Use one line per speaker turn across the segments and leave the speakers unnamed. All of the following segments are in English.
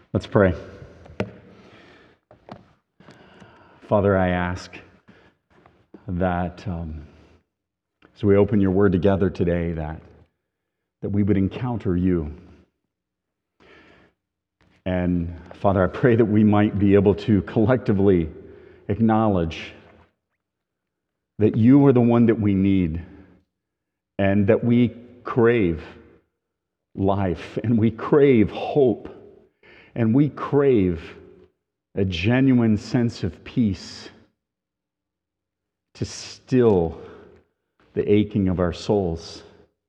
Let's pray. Father, I ask that as we open your word together today, that we would encounter you. And Father, I pray that we might be able to collectively acknowledge that you are the one that we need, and that we crave life, and we crave hope, and we crave a genuine sense of peace to still the aching of our souls.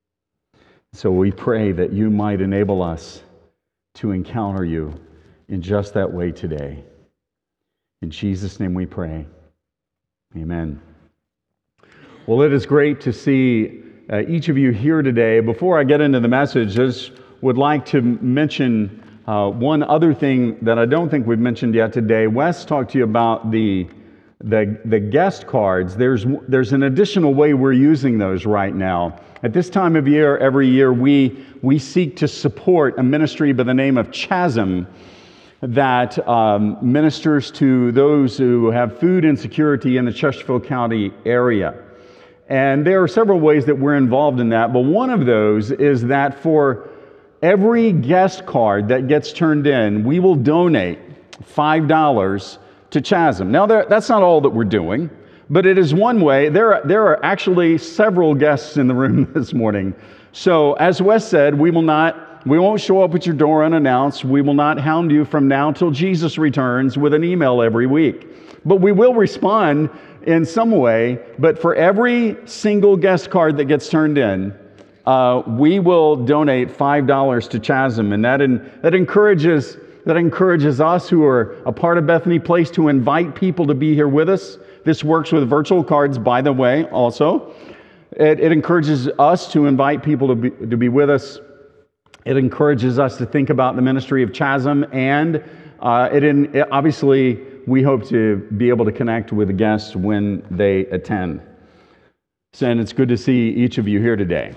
So we pray that you might enable us to encounter you in just that way today. In Jesus' name we pray. Amen. Well, it is great to see each of you here today. Before I get into the message, I just would like to mention one other thing that I don't think we've mentioned yet today. Wes talked to you about the guest cards. There's an additional way we're using those right now. At this time of year, every year, we seek to support a ministry by the name of Chasm that ministers to those who have food insecurity in the Chesterfield County area. And there are several ways that we're involved in that, but one of those is that for every guest card that gets turned in, we will donate $5 to Chasm. Now, that's not all that we're doing, but it is one way. There are actually several guests in the room this morning. So, as Wes said, we won't show up at your door unannounced. We will not hound you from now till Jesus returns with an email every week. But we will respond in some way. But for every single guest card that gets turned in, we will donate $5 to Chasm, and that encourages us who are a part of Bethany Place to invite people to be here with us. This works with virtual cards, by the way, also. It encourages us to invite people to be with us. It encourages us to think about the ministry of Chasm, and obviously we hope to be able to connect with the guests when they attend. And it's good to see each of you here today.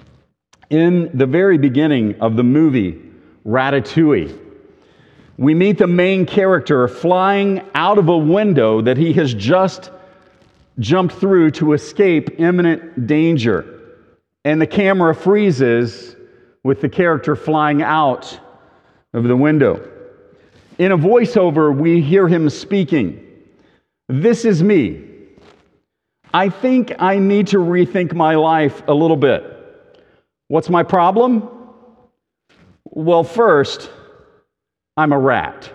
In the very beginning of the movie Ratatouille, we meet the main character flying out of a window that he has just jumped through to escape imminent danger. And the camera freezes with the character flying out of the window. In a voiceover, we hear him speaking. "This is me. I think I need to rethink my life a little bit. What's my problem? Well, first, I'm a rat,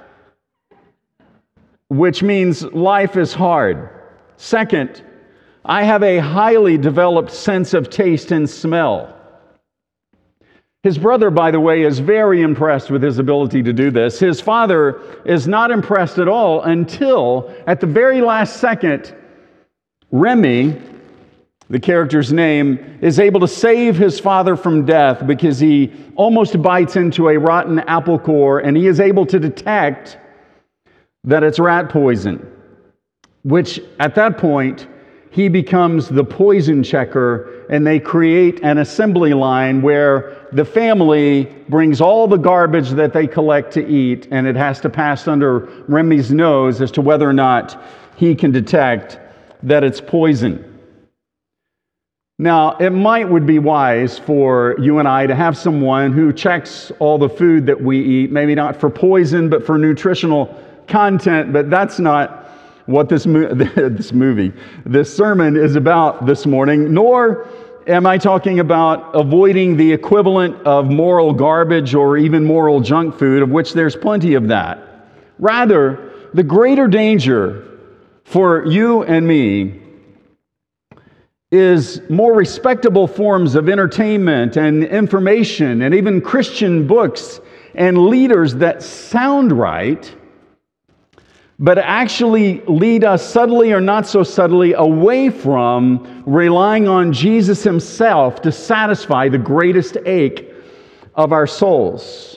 which means life is hard. Second, I have a highly developed sense of taste and smell." His brother, by the way, is very impressed with his ability to do this. His father is not impressed at all until, at the very last second, Remy, the character's name, is able to save his father from death because he almost bites into a rotten apple core, and he is able to detect that it's rat poison, which at that point he becomes the poison checker, and they create an assembly line where the family brings all the garbage that they collect to eat, and it has to pass under Remy's nose as to whether or not he can detect that it's poison. Now, it would be wise for you and I to have someone who checks all the food that we eat, maybe not for poison, but for nutritional content, but that's not what this sermon is about this morning, nor am I talking about avoiding the equivalent of moral garbage or even moral junk food, of which there's plenty of that. Rather, the greater danger for you and me is more respectable forms of entertainment and information and even Christian books and leaders that sound right, but actually lead us subtly or not so subtly away from relying on Jesus himself to satisfy the greatest ache of our souls.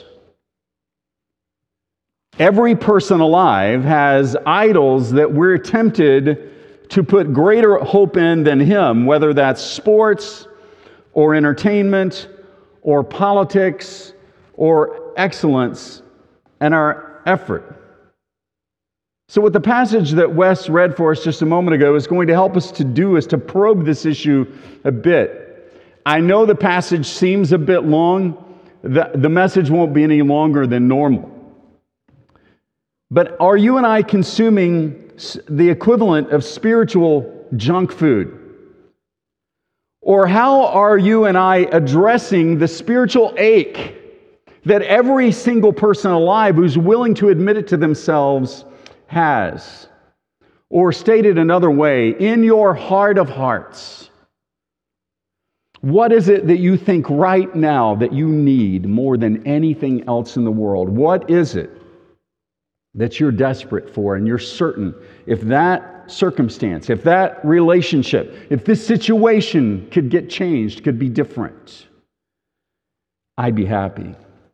Every person alive has idols that we're tempted to put greater hope in than him, whether that's sports or entertainment or politics or excellence and our effort. So what the passage that Wes read for us just a moment ago is going to help us to do is to probe this issue a bit. I know the passage seems a bit long. The message won't be any longer than normal. But are you and I consuming the equivalent of spiritual junk food? Or how are you and I addressing the spiritual ache that every single person alive who's willing to admit it to themselves has? Or stated another way, in your heart of hearts, what is it that you think right now that you need more than anything else in the world? What is it that you're desperate for and you're certain if that circumstance, if that relationship, if this situation could get changed, could be different, I'd be happy?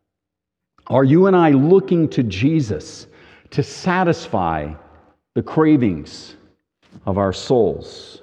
Are you and I looking to Jesus to satisfy the cravings of our souls?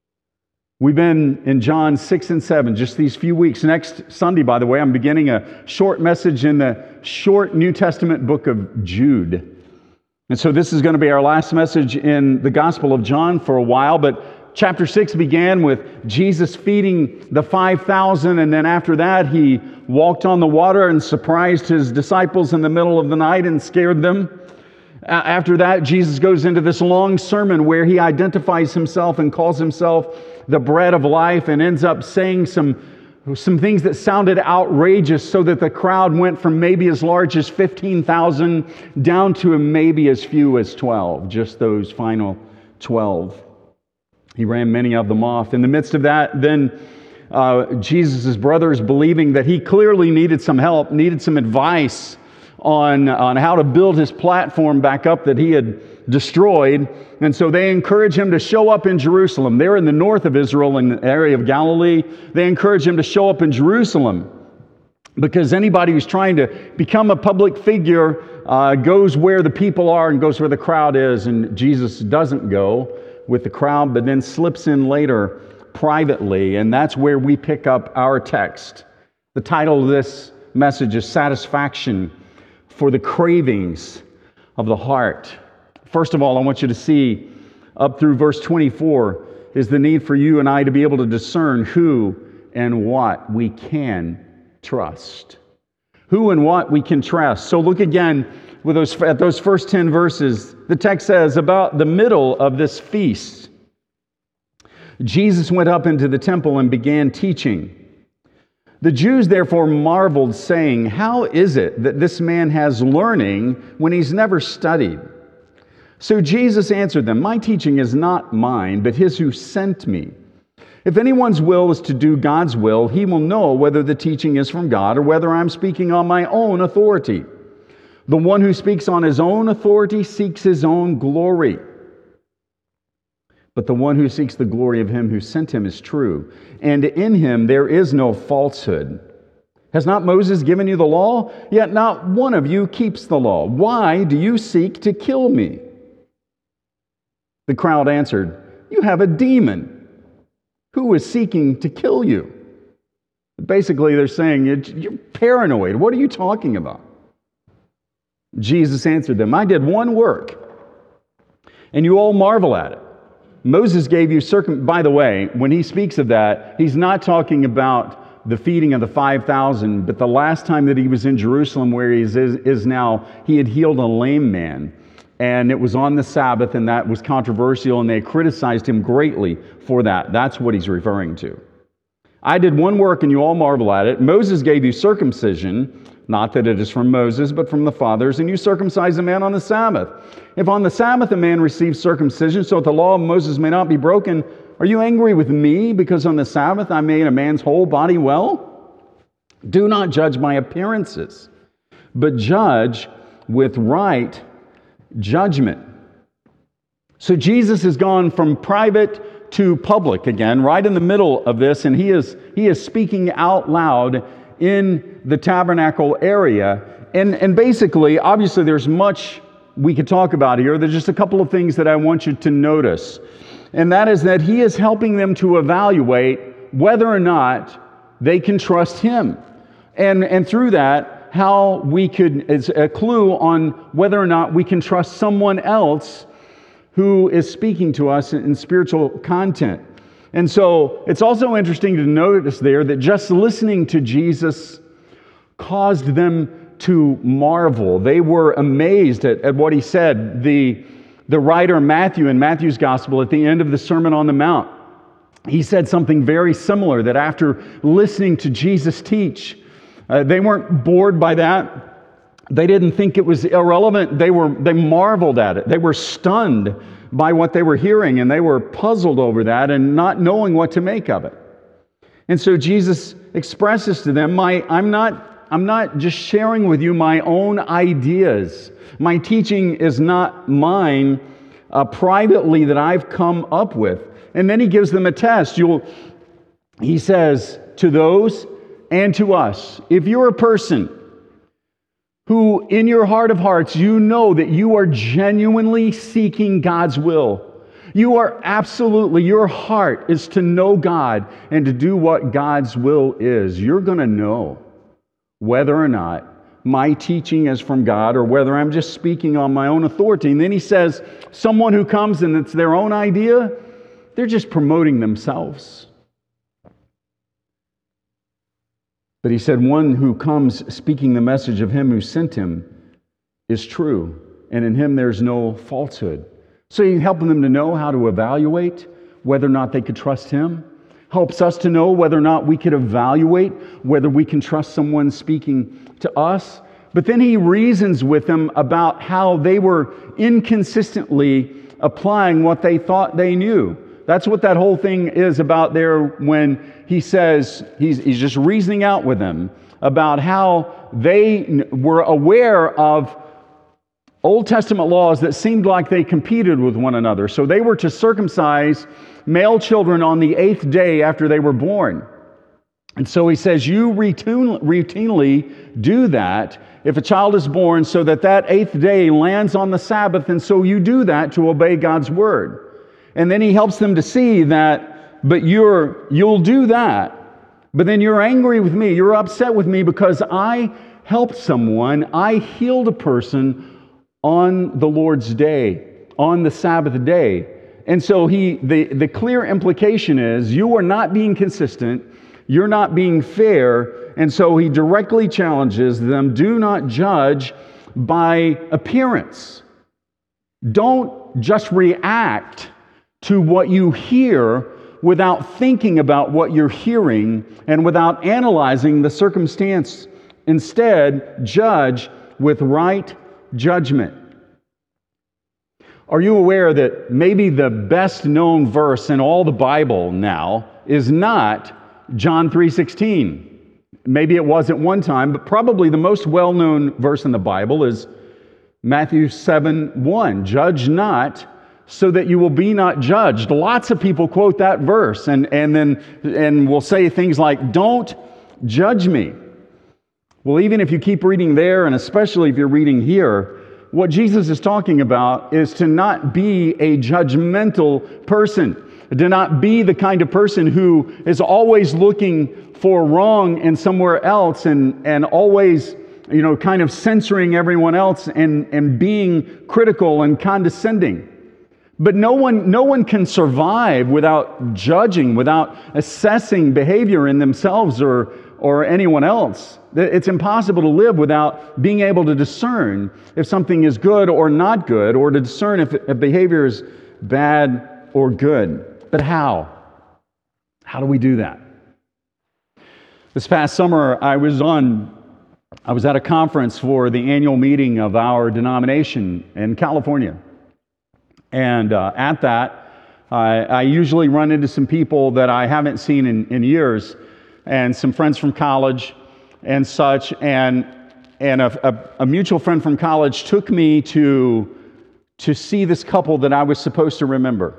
We've been in John 6 and 7 just these few weeks. Next Sunday, by the way, I'm beginning a short message in the short New Testament book of Jude. And so this is going to be our last message in the Gospel of John for a while, but chapter 6 began with Jesus feeding the 5,000, and then after that he walked on the water and surprised his disciples in the middle of the night and scared them. After that, Jesus goes into this long sermon where he identifies himself and calls himself the bread of life, and ends up saying some things that sounded outrageous, so that the crowd went from maybe as large as 15,000 down to maybe as few as 12, just those final 12. He ran many of them off. In the midst of that, then Jesus' brothers, believing that he clearly needed some help, needed some advice on how to build his platform back up that he had destroyed. And so they encourage him to show up in Jerusalem. They're in the north of Israel, in the area of Galilee. They encourage him to show up in Jerusalem, because anybody who's trying to become a public figure goes where the people are and goes where the crowd is. And Jesus doesn't go with the crowd, but then slips in later privately. And that's where we pick up our text. The title of this message is Satisfaction for the Cravings of the Heart. First of all, I want you to see up through verse 24 is the need for you and I to be able to discern who and what we can trust. Who and what we can trust. So look again at those first 10 verses. The text says, about the middle of this feast, Jesus went up into the temple and began teaching. The Jews therefore marveled, saying, how is it that this man has learning when he's never studied? So Jesus answered them, my teaching is not mine, but his who sent me. If anyone's will is to do God's will, he will know whether the teaching is from God or whether I'm speaking on my own authority. The one who speaks on his own authority seeks his own glory. But the one who seeks the glory of him who sent him is true, and in him there is no falsehood. Has not Moses given you the law? Yet not one of you keeps the law. Why do you seek to kill me? The crowd answered, you have a demon. Who is seeking to kill you? Basically, they're saying, you're paranoid. What are you talking about? Jesus answered them, I did one work, and you all marvel at it. Moses gave you by the way, when he speaks of that, he's not talking about the feeding of the 5,000, but the last time that he was in Jerusalem, where he is now, he had healed a lame man. And it was on the Sabbath, and that was controversial, and they criticized him greatly for that. That's what he's referring to. I did one work, and you all marvel at it. Moses gave you circumcision, not that it is from Moses, but from the fathers, and you circumcise a man on the Sabbath. If on the Sabbath a man receives circumcision, so that the law of Moses may not be broken, are you angry with me because on the Sabbath I made a man's whole body well? Do not judge by appearances, but judge with right judgment. So Jesus has gone from private to public again, right in the middle of this, and he is speaking out loud in the tabernacle area. And basically, obviously, there's much we could talk about here. There's just a couple of things that I want you to notice. And that is that he is helping them to evaluate whether or not they can trust him. And through that, how we could, it's a clue on whether or not we can trust someone else who is speaking to us in spiritual content. And so it's also interesting to notice there that just listening to Jesus caused them to marvel. They were amazed at what he said. The writer Matthew, in Matthew's gospel, at the end of the Sermon on the Mount, he said something very similar, that after listening to Jesus teach, they weren't bored by that. They didn't think it was irrelevant. They marveled at it. They were stunned by what they were hearing, and they were puzzled over that and not knowing what to make of it. And so Jesus expresses to them, I'm not just sharing with you my own ideas. My teaching is not mine privately that I've come up with. And then he gives them a test. He says to those and to us, if you're a person who in your heart of hearts, you know that you are genuinely seeking God's will, you are absolutely, your heart is to know God and to do what God's will is, you're going to know whether or not my teaching is from God or whether I'm just speaking on my own authority. And then he says, someone who comes and it's their own idea, they're just promoting themselves. But he said, one who comes speaking the message of him who sent him is true, and in him there's no falsehood. So he's helping them to know how to evaluate whether or not they could trust him. Helps us to know whether or not we could evaluate whether we can trust someone speaking to us. But then he reasons with them about how they were inconsistently applying what they thought they knew. That's what that whole thing is about there when he says, he's just reasoning out with them about how they were aware of Old Testament laws that seemed like they competed with one another. So they were to circumcise male children on the 8th day after they were born. And so he says, you routinely do that if a child is born so that 8th day lands on the Sabbath, and so you do that to obey God's word. And then he helps them to see that, but you'll do that, but then you're angry with me, you're upset with me because I helped someone, I healed a person on the Lord's day, on the Sabbath day. And so the clear implication is you are not being consistent, you're not being fair, and so he directly challenges them, do not judge by appearance. Don't just react to what you hear without thinking about what you're hearing and without analyzing the circumstance. Instead, judge with right judgment. Are you aware that maybe the best known verse in all the Bible now is not John 3:16? Maybe it was at one time, but probably the most well-known verse in the Bible is Matthew 7:1. Judge not, so that you will be not judged. Lots of people quote that verse and will say things like, don't judge me. Well, even if you keep reading there, and especially if you're reading here, what Jesus is talking about is to not be a judgmental person, to not be the kind of person who is always looking for wrong in somewhere else and always, kind of censoring everyone else and being critical and condescending. But no one can survive without judging, without assessing behavior in themselves or anyone else. It's impossible to live without being able to discern if something is good or not good, or to discern if behavior is bad or good. But how? How do we do that? This past summer, I was at a conference for the annual meeting of our denomination in California. And at that, I usually run into some people that I haven't seen in years, and some friends from college and such. And a mutual friend from college took me to see this couple that I was supposed to remember.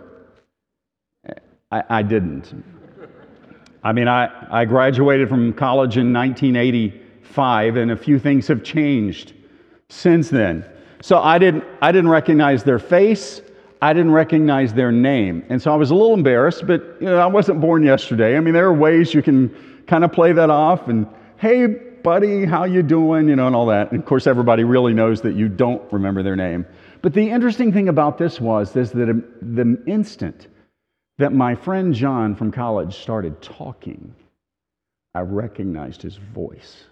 I didn't. I mean, I graduated from college in 1985, and a few things have changed since then. So I didn't recognize their face. I didn't recognize their name. And so I was a little embarrassed, but I wasn't born yesterday. I mean, there are ways you can kind of play that off and, hey, buddy, how you doing? And all that. And of course, everybody really knows that you don't remember their name. But the interesting thing about this was that the instant that my friend John from college started talking, I recognized his voice.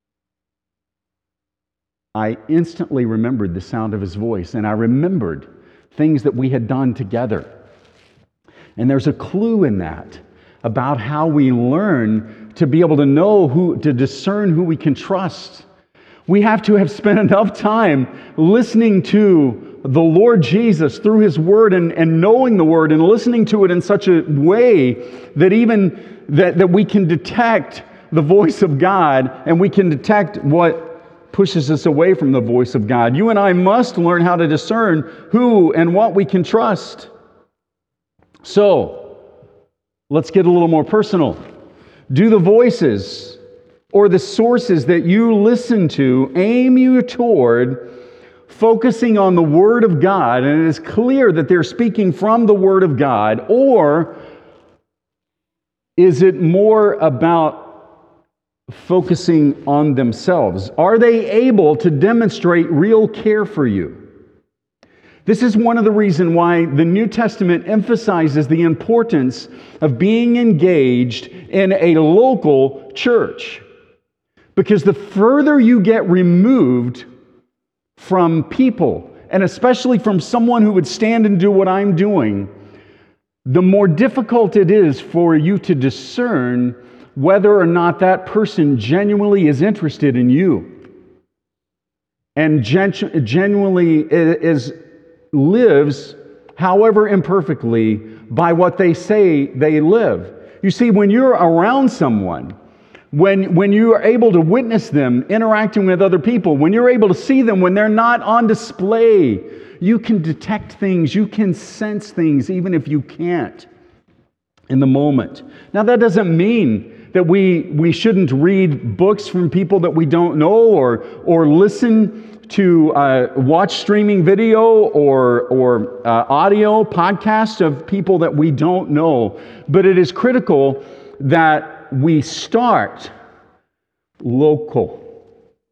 I instantly remembered the sound of his voice, and I remembered things that we had done together. And there's a clue in that about how we learn to be able to know to discern who we can trust. We have to have spent enough time listening to the Lord Jesus through His Word and knowing the Word and listening to it in such a way that even that we can detect the voice of God and we can detect what pushes us away from the voice of God. You and I must learn how to discern who and what we can trust. So, let's get a little more personal. Do the voices or the sources that you listen to aim you toward focusing on the Word of God, and it is clear that they're speaking from the Word of God, or is it more about focusing on themselves? Are they able to demonstrate real care for you? This is one of the reasons why the New Testament emphasizes the importance of being engaged in a local church. Because the further you get removed from people, and especially from someone who would stand and do what I'm doing, the more difficult it is for you to discern whether or not that person genuinely is interested in you and genuinely lives, however imperfectly, by what they say they live. You see, when you're around someone, when you are able to witness them interacting with other people, when you're able to see them when they're not on display, you can detect things, you can sense things, even if you can't in the moment. Now, that doesn't mean that we shouldn't read books from people that we don't know, or listen to watch streaming video or audio podcasts of people that we don't know. But it is critical that we start local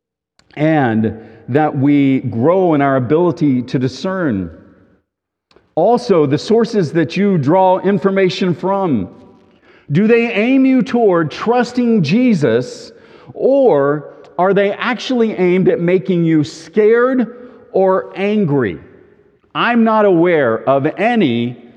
and that we grow in our ability to discern. Also, the sources that you draw information from, do they aim you toward trusting Jesus, or are they actually aimed at making you scared or angry? I'm not aware of any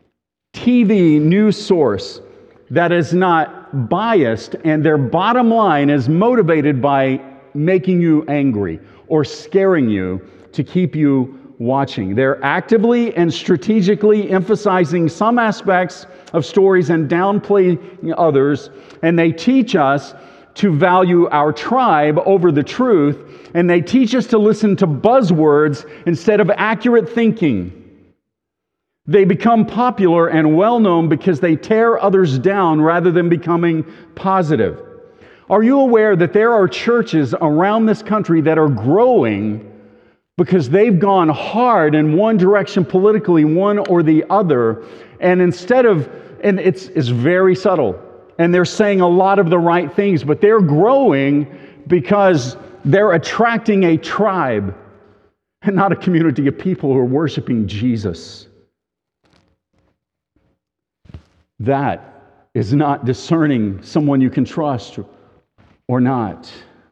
TV news source that is not biased and their bottom line is motivated by making you angry or scaring you to keep you watching. They're actively and strategically emphasizing some aspects of stories and downplaying others, and they teach us to value our tribe over the truth, and they teach us to listen to buzzwords instead of accurate thinking. They become popular and well-known because they tear others down rather than becoming positive. Are you aware that there are churches around this country that are growing because they've gone hard in one direction politically, one or the other, and and it's very subtle, and they're saying a lot of the right things, but they're growing because they're attracting a tribe and not a community of people who are worshiping Jesus. That is not discerning someone you can trust or not.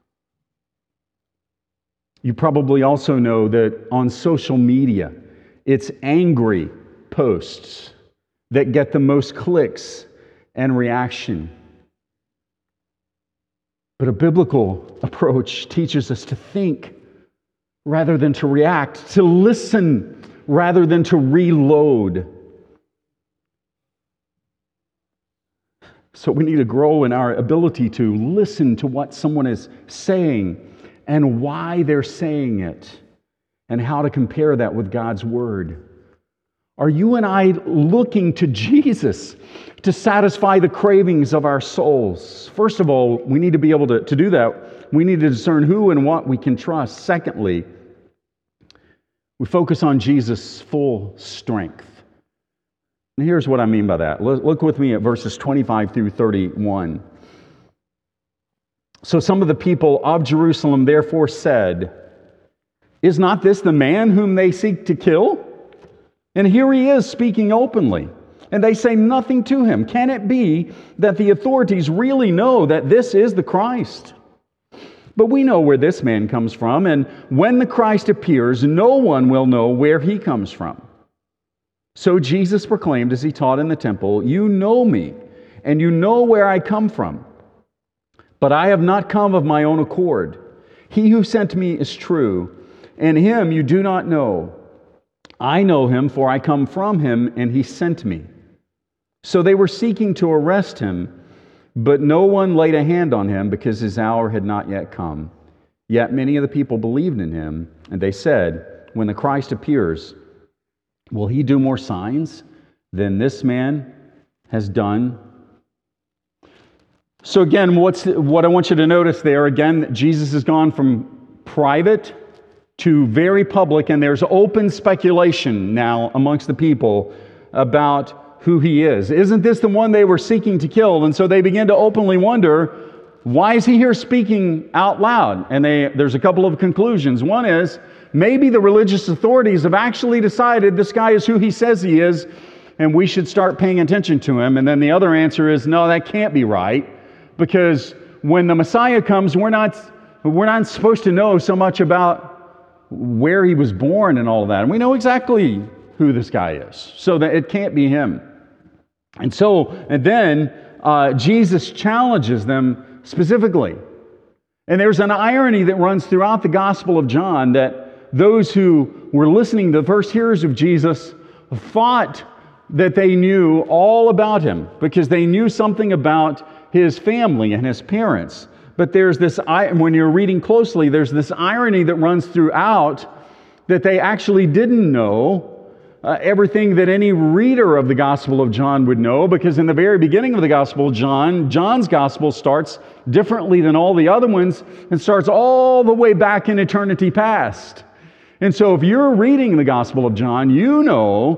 You probably also know that on social media, it's angry posts that get the most clicks and reaction. But a biblical approach teaches us to think rather than to react, to listen rather than to reload. So we need to grow in our ability to listen to what someone is saying and why they're saying it, and how to compare that with God's Word. Are you and I looking to Jesus to satisfy the cravings of our souls? First of all, we need to be able to do that. We need to discern who and what we can trust. Secondly, we focus on Jesus' full strength. And here's what I mean by that. Look with me at verses 25 through 31. So some of the people of Jerusalem therefore said, "Is not this the man whom they seek to kill? And here he is speaking openly, and they say nothing to him. Can it be that the authorities really know that this is the Christ? But we know where this man comes from, and when the Christ appears, no one will know where he comes from." So Jesus proclaimed as he taught in the temple, "You know me, and you know where I come from. But I have not come of my own accord. He who sent me is true, and him you do not know. I know him, for I come from him, and he sent me." So they were seeking to arrest him, but no one laid a hand on him because his hour had not yet come. Yet many of the people believed in him, and they said, "When the Christ appears, will he do more signs than this man has done?" So again, what I want you to notice there, again, Jesus has gone from private to very public, and there's open speculation now amongst the people about who he is. Isn't this the one they were seeking to kill? And so they begin to openly wonder, why is he here speaking out loud? And there's a couple of conclusions. One is, maybe the religious authorities have actually decided this guy is who he says he is, and we should start paying attention to him. And then the other answer is, no, that can't be right, because when the Messiah comes, we're not supposed to know so much about where he was born and all of that. And we know exactly who this guy is, so that it can't be him. And then Jesus challenges them specifically. And there's an irony that runs throughout the Gospel of John, that those who were listening, the first hearers of Jesus, thought that they knew all about him because they knew something about his family and his parents. But there's this, when you're reading closely, there's this irony that runs throughout, that they actually didn't know everything that any reader of the Gospel of John would know, because in the very beginning of the Gospel of John, John's Gospel starts differently than all the other ones and starts all the way back in eternity past. And so if you're reading the Gospel of John, you know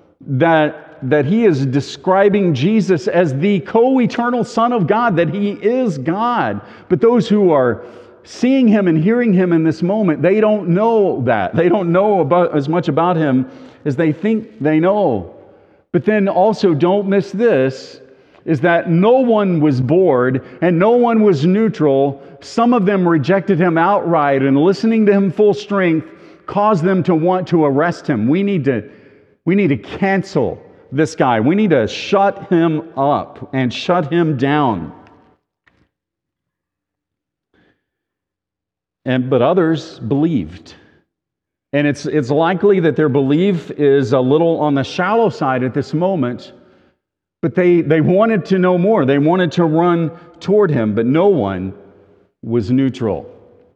that he is describing Jesus as the co-eternal Son of God, that he is God. But those who are seeing him and hearing him in this moment, they don't know that. They don't know about as much about him as they think they know. But then also, don't miss this, is that no one was bored and no one was neutral. Some of them rejected him outright, and listening to him full strength caused them to want to arrest him. We need to cancel this guy. We need to shut him up and shut him down. But others believed. And it's likely that their belief is a little on the shallow side at this moment, but they wanted to know more. They wanted to run toward him, but no one was neutral.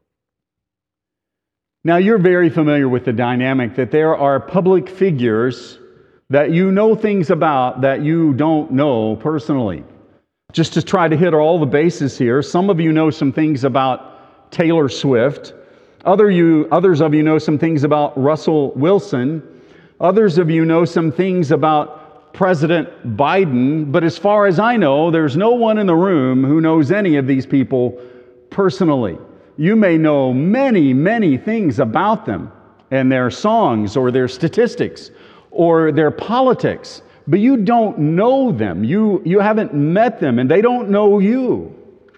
Now, you're very familiar with the dynamic that there are public figures that you know things about that you don't know personally. Just to try to hit all the bases here, some of you know some things about Taylor Swift. Others of you know some things about Russell Wilson. Others of you know some things about President Biden. But as far as I know, there's no one in the room who knows any of these people personally. You may know many, many things about them and their songs or their statistics or their politics, but you don't know them. You haven't met them, and they don't know you.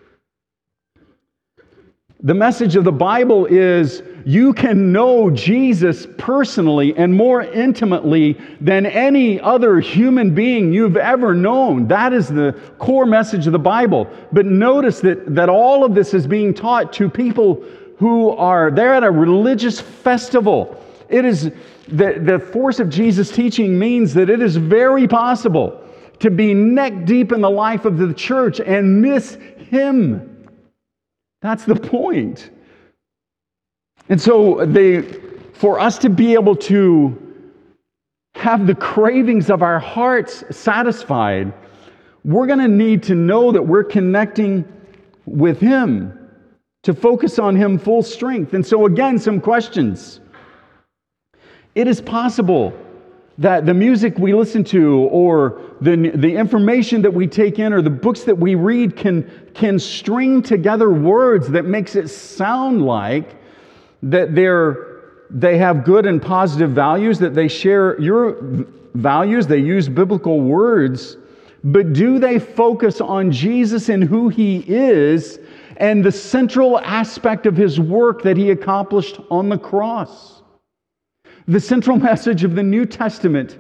The message of the Bible is you can know Jesus personally and more intimately than any other human being you've ever known. That is the core message of the Bible. But notice that all of this is being taught to people who they're at a religious festival. It is the force of Jesus' teaching means that it is very possible to be neck deep in the life of the church and miss him. That's the point. And so for us to be able to have the cravings of our hearts satisfied, we're going to need to know that we're connecting with him, to focus on him full strength. And so again, some questions. It is possible that the music we listen to or the information that we take in or the books that we read can string together words that makes it sound like that they have good and positive values, that they share your values, they use biblical words, but do they focus on Jesus and who He is and the central aspect of His work that He accomplished on the cross? The central message of the New Testament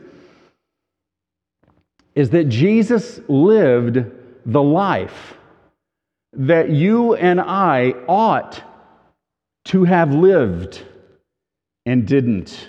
is that Jesus lived the life that you and I ought to have lived and didn't.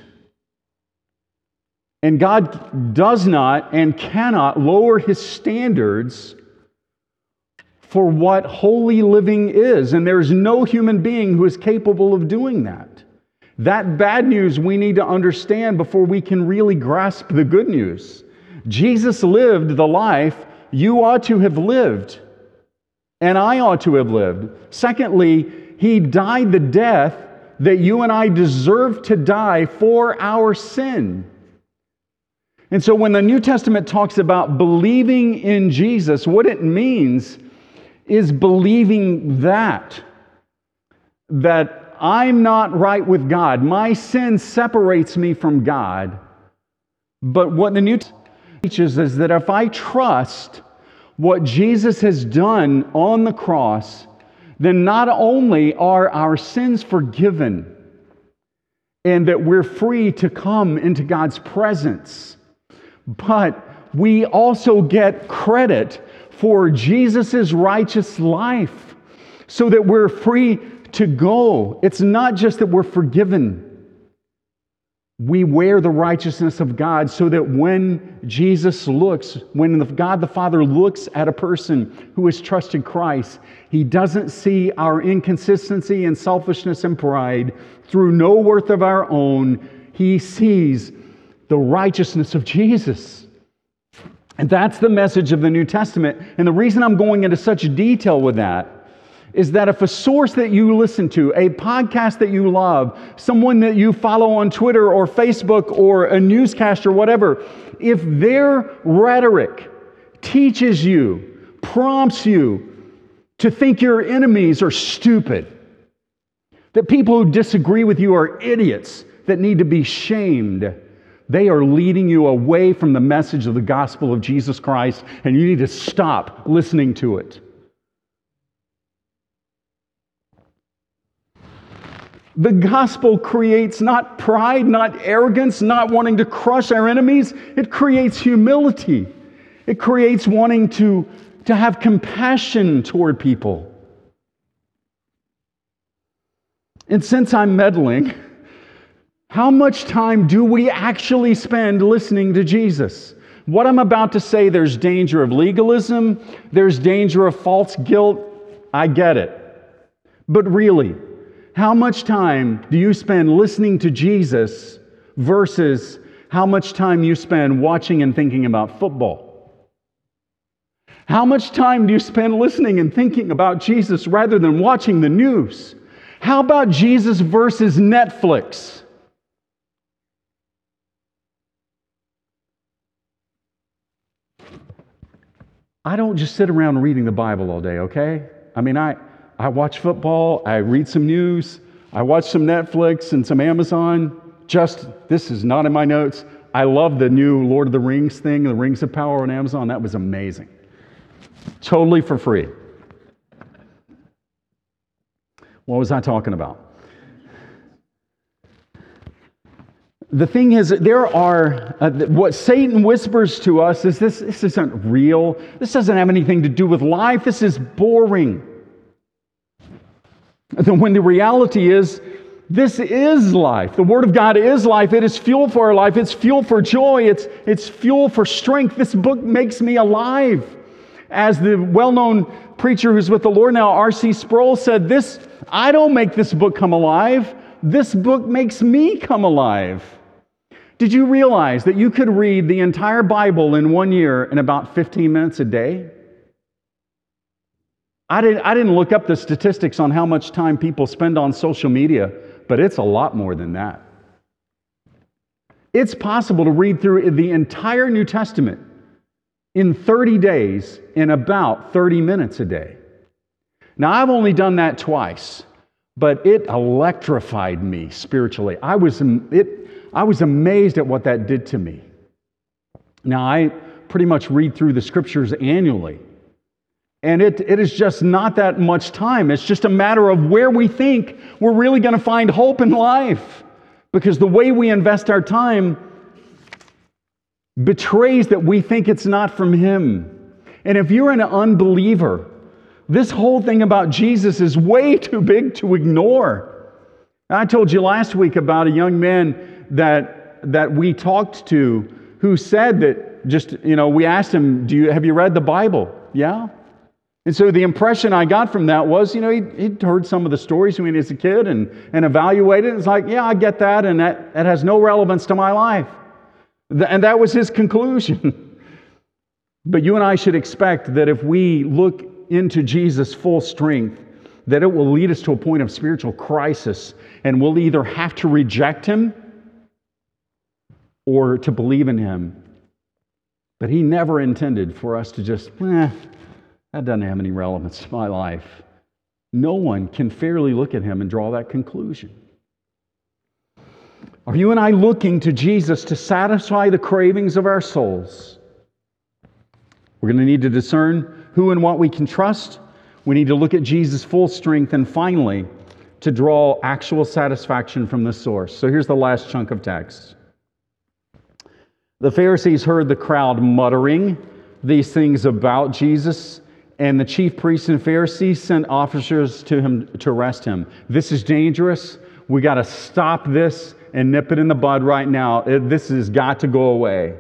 And God does not and cannot lower His standards for what holy living is. And there is no human being who is capable of doing that. That bad news we need to understand before we can really grasp the good news. Jesus lived the life you ought to have lived, and I ought to have lived. Secondly, He died the death that you and I deserve to die for our sin. And so when the New Testament talks about believing in Jesus, what it means is believing that I'm not right with God. My sin separates me from God. But what the New Testament teaches is that if I trust what Jesus has done on the cross, then not only are our sins forgiven and that we're free to come into God's presence, but we also get credit for Jesus' righteous life so that we're free to go. It's not just that we're forgiven. We wear the righteousness of God so that when God the Father looks at a person who has trusted Christ, He doesn't see our inconsistency and selfishness and pride through no worth of our own. He sees the righteousness of Jesus. And that's the message of the New Testament. And the reason I'm going into such detail with that is that if a source that you listen to, a podcast that you love, someone that you follow on Twitter or Facebook or a newscaster or whatever, if their rhetoric teaches you, prompts you to think your enemies are stupid, that people who disagree with you are idiots that need to be shamed, they are leading you away from the message of the gospel of Jesus Christ, and you need to stop listening to it. The gospel creates not pride, not arrogance, not wanting to crush our enemies. It creates humility. It creates wanting to have compassion toward people. And since I'm meddling, how much time do we actually spend listening to Jesus? What I'm about to say, there's danger of legalism, there's danger of false guilt. I get it. But really, how much time do you spend listening to Jesus versus how much time you spend watching and thinking about football? How much time do you spend listening and thinking about Jesus rather than watching the news? How about Jesus versus Netflix? I don't just sit around reading the Bible all day, okay? I mean, I watch football, I read some news, I watch some Netflix and some Amazon. This is not in my notes. I love the new Lord of the Rings thing, the Rings of Power on Amazon. That was amazing. Totally for free. What was I talking about? The thing is, what Satan whispers to us is this isn't real. This doesn't have anything to do with life. This is boring. When the reality is, this is life. The Word of God is life. It is fuel for our life. It's fuel for joy. It's fuel for strength. This book makes me alive. As the well-known preacher who's with the Lord now, R.C. Sproul, said, I don't make this book come alive. This book makes me come alive. Did you realize that you could read the entire Bible in 1 year in about 15 minutes a day? I didn't look up the statistics on how much time people spend on social media, but it's a lot more than that. It's possible to read through the entire New Testament in 30 days in about 30 minutes a day. Now, I've only done that twice, but it electrified me spiritually. I was amazed at what that did to me. Now, I pretty much read through the Scriptures annually, and it is just not that much time. It's just a matter of where we think we're really going to find hope in life, because the way we invest our time betrays that we think it's not from Him. And if you're an unbeliever, this whole thing about Jesus is way too big to ignore. I told you last week about a young man that we talked to who said that we asked him, have you read the Bible? Yeah. And so the impression I got from that was, he'd heard some of the stories when he was a kid and evaluated it. It's like, yeah, I get that, and that has no relevance to my life. And that was his conclusion. But you and I should expect that if we look into Jesus' full strength, that it will lead us to a point of spiritual crisis, and we'll either have to reject Him or to believe in Him. But He never intended for us to just, that doesn't have any relevance to my life. No one can fairly look at Him and draw that conclusion. Are you and I looking to Jesus to satisfy the cravings of our souls? We're going to need to discern who and what we can trust. We need to look at Jesus' full strength, and finally, to draw actual satisfaction from the source. So here's the last chunk of text. The Pharisees heard the crowd muttering these things about Jesus, and the chief priests and Pharisees sent officers to him to arrest Him. This is dangerous. We got to stop this and nip it in the bud right now. This has got to go away.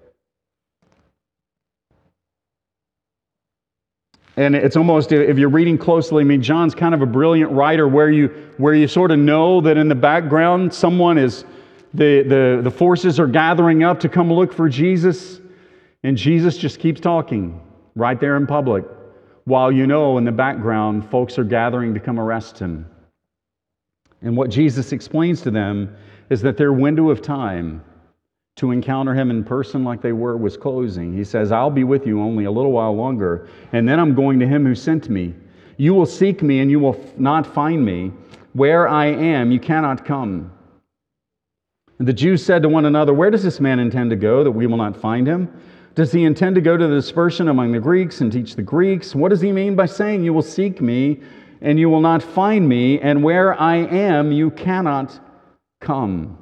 And it's almost, if you're reading closely, John's kind of a brilliant writer where you sort of know that in the background someone is, the forces are gathering up to come look for Jesus, and Jesus just keeps talking right there in public, while in the background folks are gathering to come arrest Him. And what Jesus explains to them is that their window of time to encounter Him in person like they were was closing. He says, I'll be with you only a little while longer, and then I'm going to Him who sent me. You will seek me and you will not find me. Where I am, you cannot come. And the Jews said to one another, where does this man intend to go that we will not find Him? Does He intend to go to the dispersion among the Greeks and teach the Greeks? What does He mean by saying, you will seek me and you will not find me, and where I am, you cannot come?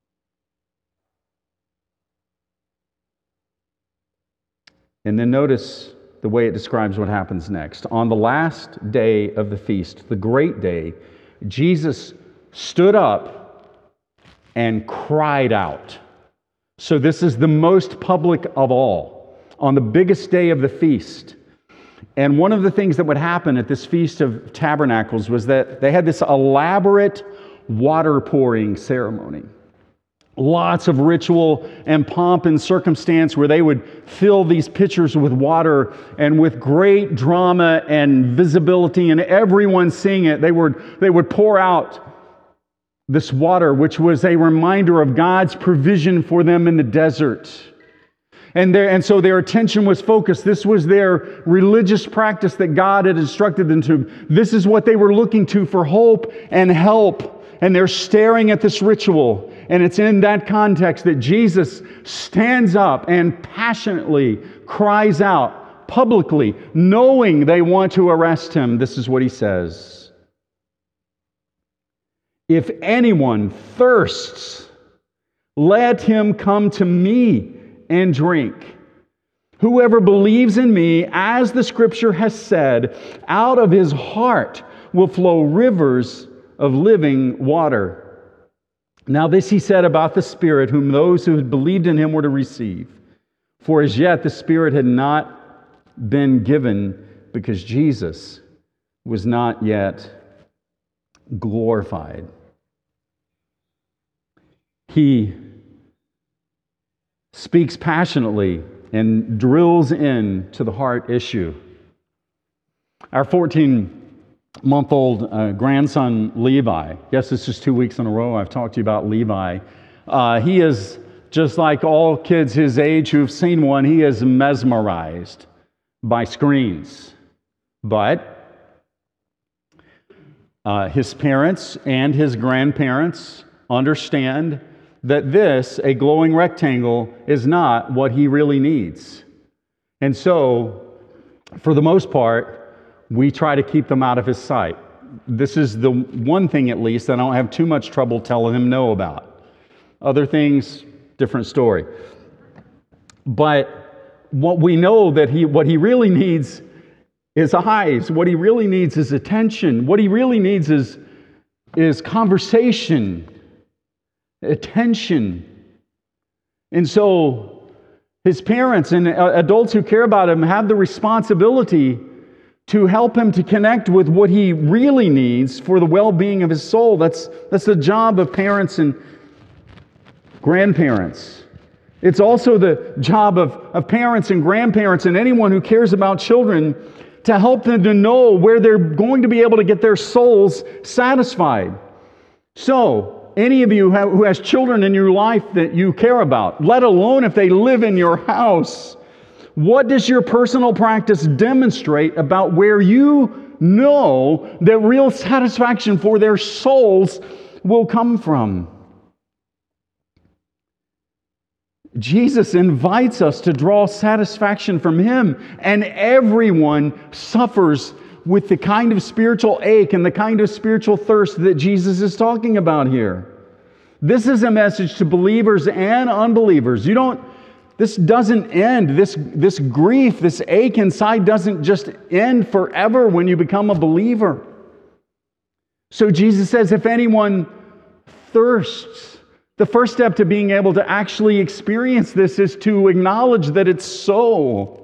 And then notice the way it describes what happens next. On the last day of the feast, the great day, Jesus stood up and cried out. So this is the most public of all, on the biggest day of the feast. And one of the things that would happen at this Feast of Tabernacles was that they had this elaborate water pouring ceremony. Lots of ritual and pomp and circumstance where they would fill these pitchers with water, and with great drama and visibility and everyone seeing it, they would pour out this water, which was a reminder of God's provision for them in the desert. And so their attention was focused. This was their religious practice that God had instructed them to. This is what they were looking to for hope and help. And they're staring at this ritual. And it's in that context that Jesus stands up and passionately cries out publicly, knowing they want to arrest Him. This is what He says. If anyone thirsts, let him come to me and drink. Whoever believes in me, as the Scripture has said, out of his heart will flow rivers of living water. Now this He said about the Spirit, whom those who had believed in Him were to receive. For as yet the Spirit had not been given, because Jesus was not yet glorified. He speaks passionately and drills in to the heart issue. Our 14-month-old grandson, Levi, yes, this is 2 weeks in a row I've talked to you about Levi. He is just like all kids his age who've seen one, he is mesmerized by screens. But his parents and his grandparents understand that this, a glowing rectangle, is not what he really needs. And so, for the most part, we try to keep them out of his sight. This is the one thing, at least, I don't have too much trouble telling him no about. Other things, different story. But what we know that what he really needs is eyes. What he really needs is attention. What he really needs is conversation, attention. And so his parents and adults who care about him have the responsibility to help him to connect with what he really needs for the well-being of his soul. That's the job of parents and grandparents. It's also the job of parents and grandparents and anyone who cares about children to help them to know where they're going to be able to get their souls satisfied. So, any of you who has children in your life that you care about, let alone if they live in your house, what does your personal practice demonstrate about where you know that real satisfaction for their souls will come from? Jesus invites us to draw satisfaction from Him, and everyone suffers with the kind of spiritual ache and the kind of spiritual thirst that Jesus is talking about here. This is a message to believers and unbelievers. This doesn't end. This grief, this ache inside doesn't just end forever when you become a believer. So Jesus says, if anyone thirsts, the first step to being able to actually experience this is to acknowledge that it's so.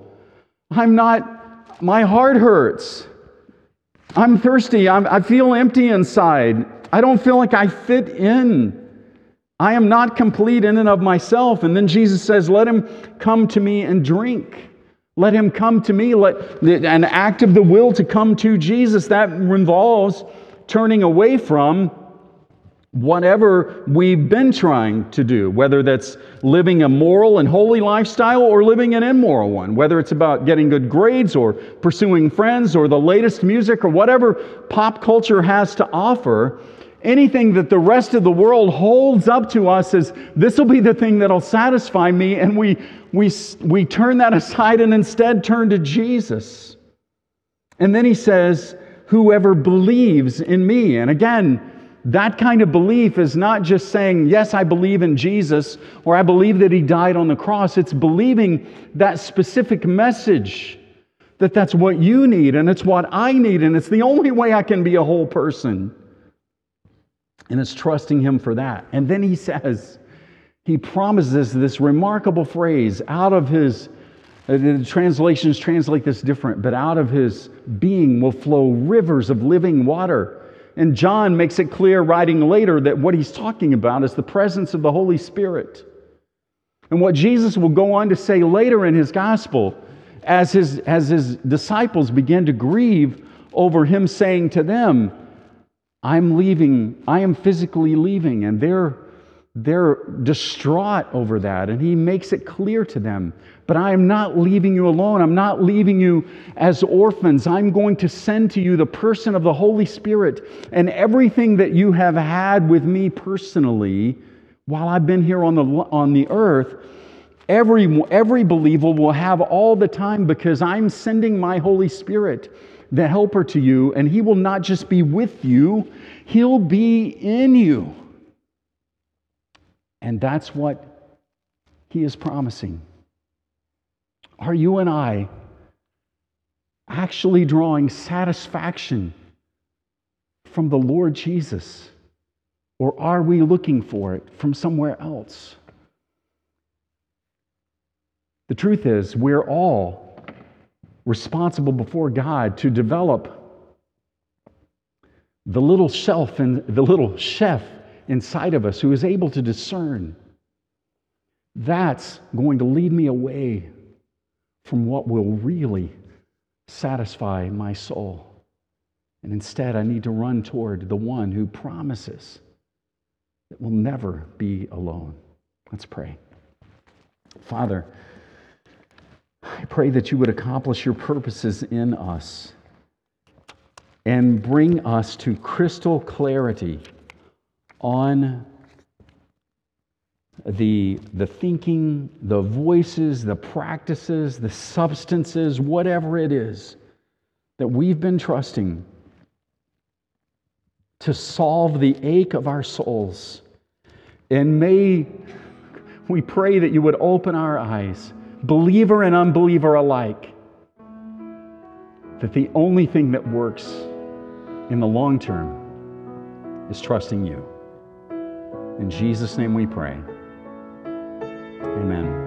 My heart hurts. I'm thirsty. I feel empty inside. I don't feel like I fit in. I am not complete in and of myself. And then Jesus says, let him come to me and drink. Let him come to me. An act of the will to come to Jesus, that involves turning away from whatever we've been trying to do, whether that's living a moral and holy lifestyle or living an immoral one, whether it's about getting good grades or pursuing friends or the latest music or whatever pop culture has to offer. Anything that the rest of the world holds up to us as this will be the thing that'll satisfy me, and we turn that aside and instead turn to Jesus. And then he says, whoever believes in me. And again, that kind of belief is not just saying, yes, I believe in Jesus, or I believe that He died on the cross. It's believing that specific message, that that's what you need, and it's what I need, and it's the only way I can be a whole person. And it's trusting Him for that. And then he says, he promises this remarkable phrase out of his, the translations translate this different, but out of his being will flow rivers of living water. And John makes it clear, writing later, that what he's talking about is the presence of the Holy Spirit. And what Jesus will go on to say later in his gospel, as his disciples begin to grieve over him saying to them, I'm leaving, I am physically leaving, and they're distraught over that. And he makes it clear to them, but I am not leaving you alone. I'm not leaving you as orphans. I'm going to send to you the person of the Holy Spirit, and everything that you have had with me personally while I've been here on the earth, every believer will have all the time, because I'm sending my Holy Spirit, the helper, to you, and He will not just be with you, He'll be in you. And that's what He is promising. Are you and I actually drawing satisfaction from the Lord Jesus? Or are we looking for it from somewhere else? The truth is, we're all responsible before God to develop the little chef inside of us who is able to discern. That's going to lead me away from what will really satisfy my soul. And instead, I need to run toward the one who promises that we'll never be alone. Let's pray. Father, I pray that you would accomplish your purposes in us and bring us to crystal clarity on the thinking, the voices, the practices, the substances, whatever it is that we've been trusting to solve the ache of our souls. And may we pray that you would open our eyes, believer and unbeliever alike, that the only thing that works in the long term is trusting you. In Jesus' name we pray. Amen.